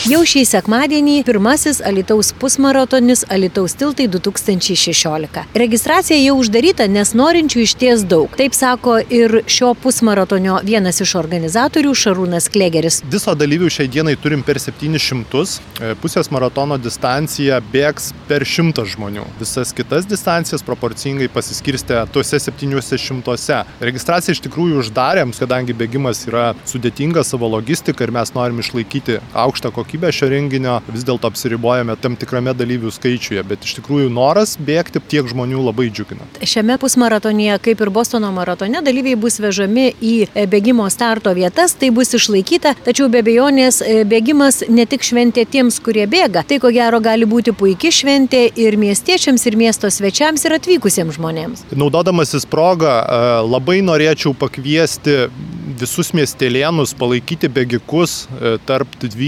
Jau šį sekmadienį pirmasis Alytaus pusmaratonis Alytaus tiltai 2016. Registracija jau uždaryta, nes norinčių išties daug. Taip sako ir šio pusmaratonio vienas iš organizatorių Šarūnas Klėgeris. Viso dalyvių šiai dienai turim per 700, pusės maratono distancija bėgs per 100 žmonių. Visas kitas distancijas proporcingai pasiskirstė tuose 700. Registraciją iš tikrųjų uždarėm, kadangi bėgimas yra sudėtinga savo logistika ir mes norim išlaikyti aukštą kokybę šio renginio, vis dėlto apsiribojame tam tikrame dalyvių skaičiuje, bet iš tikrųjų noras bėgti tiek žmonių labai džiugina. Šiame pusmaratonėje, kaip ir Bostono maratone, dalyviai bus vežami į bėgimo starto vietas, tai bus išlaikyta, tačiau be abejonės bėgimas ne tik šventė tiems, kurie bėga, tai ko gero gali būti puiki šventė ir miestiečiams, ir miesto svečiams, ir atvykusiems žmonėms. Naudodamasis progą, labai norėčiau pakviesti visus miestelėnus palaikyti bėgikus tarp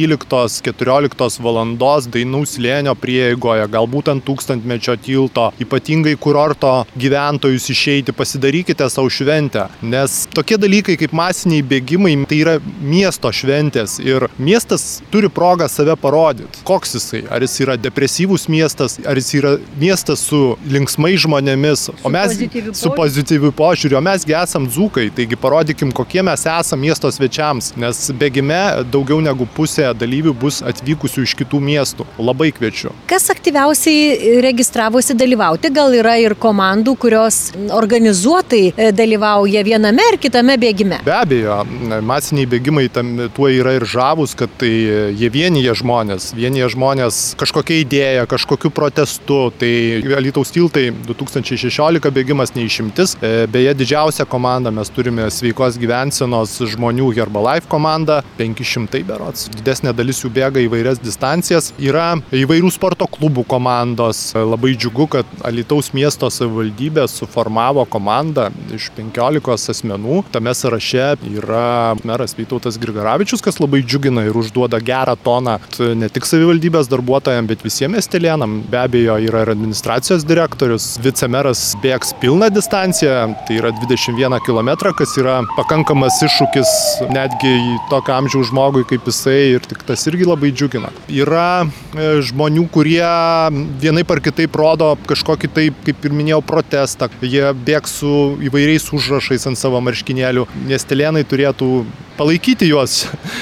12-14 valandos Dainų slėnio prieigoje, galbūt ant Tūkstantmečio tilto, ypatingai kurorto gyventojus išeiti, pasidarykite savo šventę, nes tokie dalykai kaip masiniai bėgimai, tai yra miesto šventės ir miestas turi progą save parodyti. Koks jisai? Ar jis yra depresyvus miestas, ar jis yra miestas su linksmai žmonėmis, o mes su pozityviu požiūriu, o mesgi esam dzūkai, taigi parodykim, kokie mes esam miesto svečiams, nes bėgime daugiau negu pusė dalyvių bus atvykusių iš kitų miestų. Labai kviečiu. Kas aktyviausiai registravosi dalyvauti? Gal yra ir komandų, kurios organizuotai dalyvauja viename ar kitame bėgime? Be abejo, masiniai bėgimai tuo yra ir žavus, kad tai jie vienyje žmonės kažkokia idėja, kažkokiu protestu. Tai Alytaus tiltai 2016 bėgimas neišimtis. Beje, didžiausią komandą mes turime sveikos gyvensenos žmonių Herbalife komanda, 500 berods. Didesnė dalis jų bėga įvairias distancijas. Yra įvairių sporto klubų komandos. Labai džiugu, kad Alytaus miesto savivaldybė suformavo komandą iš 15 asmenų. Tame sąraše yra meras Vytautas Grigaravičius, kas labai džiugina ir užduoda gerą toną ne tik savivaldybės darbuotojams, bet visiems miestelėnam. Be abejo, yra ir administracijos direktorius. Vicemeras bėgs pilną distanciją, tai yra 21 km, kas yra pakankamas iššūkis netgi tokio amžiaus žmogui kaip jisai ir tik tas irgi labai džiugina. Yra žmonių, kurie vienaip ar kitaip rodo kažkokį taip, kaip ir minėjau, protestą. Jie bėgs su įvairiais užrašais ant savo marškinėlių. Miestelėnai turėtų palaikyti juos,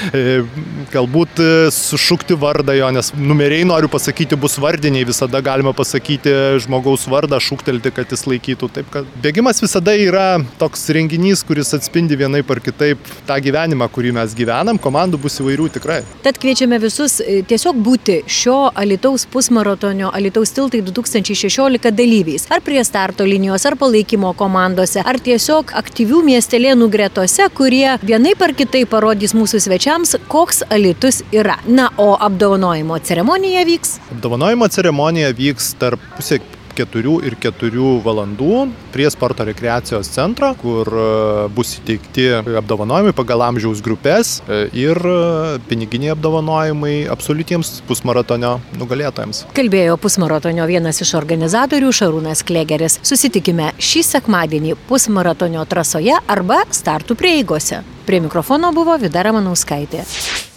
galbūt sušukti vardą jo, nes numeriai, noriu pasakyti, bus vardiniai, visada galima pasakyti žmogaus vardą, šūktelti, kad jis laikytų. Taip, kad bėgimas visada yra toks renginys, kuris atspindi vienaip ar kitaip tą gyvenimą, kurį mes gyvenam, komandų bus įvairių tikrai. Tad kviečiame visus tiesiog būti šio Alytaus pusmaratonio Alytaus tiltai 2016 dalyviais. Ar prie starto linijos, ar palaikymo komandose, ar tiesiog aktyvių miestelėnų gretose, kurie vienaip ar kitaip parodys mūsų svečiams, koks Alytus yra. Na, o apdovanojimo ceremonija vyks? Apdovanojimo ceremonija vyks tarp 3:04 ir 4 valandų prie sporto rekreacijos centro, kur bus įteikti apdovanojimai pagal amžiaus grupės ir piniginiai apdovanojimai absoliutiems pusmaratonio nugalėtojams. Kalbėjo pusmaratonio vienas iš organizatorių Šarūnas Klėgeris. Susitikime šį sekmadienį pusmaratonio trasoje arba startų prieigose. Prie mikrofono buvo Vida Ramanauskaitė.